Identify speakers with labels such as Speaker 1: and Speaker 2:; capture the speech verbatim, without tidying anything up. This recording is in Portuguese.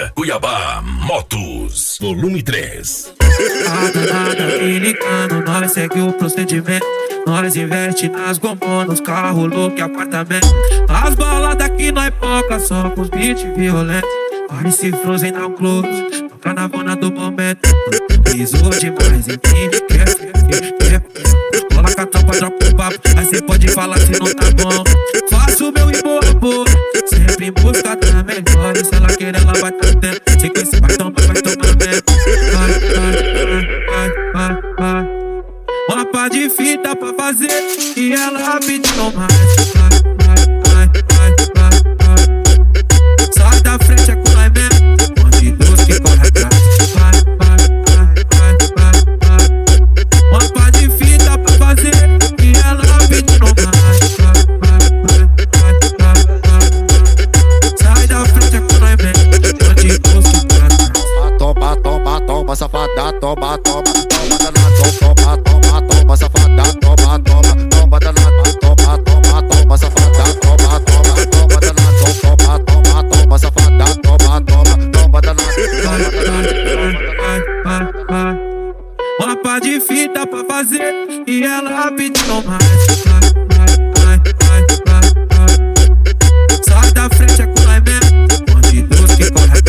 Speaker 1: Cuiabá Motos, volume três.
Speaker 2: Nada, nada, clicando, nós segue o procedimento. Nós investe nas gomonas, carro, look, apartamento. As baladas aqui nós foca só com os beats violentos. Parece Frozen na close, toca na bona do momento. Pisou demais em mim, quer, quer, quer. Cola com a tropa, dropa o papo, aí cê pode falar se não tá bom. Faço o meu e boa, boa, sempre em busca da melhor. Se ela querer, ela vai tá tendo. Sei que esse vai tomar, vai tomar mesmo. Vai, vai, vai, vai, vai. Uma pá de fita pra fazer e ela pediu mais. Vai, vai, vai, vai, vai. Sai da frente, é com nós mesmo. Onde Deus que corre atrás. Vai, vai, vai, vai, vai, vai. Uma pá de fita pra fazer e ela pediu mais. Vai, vai, vai, vai, vai. Sai da frente, é com nós mesmo. Onde Deus que corre atrás.
Speaker 3: Toma, toma, toma, safada, toma, toma, toma, danado, toma, toma, toma, safada, toma, toma, toma, danado, toma, toma, toma, safada, toma, toma, toma, danado, toma, toma, toma, safada, toma, toma, toma, danado.
Speaker 2: Vai, vai, vai, vai, vai. Uma pá de fita pra fazer e ela pediu mais. Vai, vai, vai, vai, vai, vai. Sai da frente, é com nós mesmo. Onde Deus que corre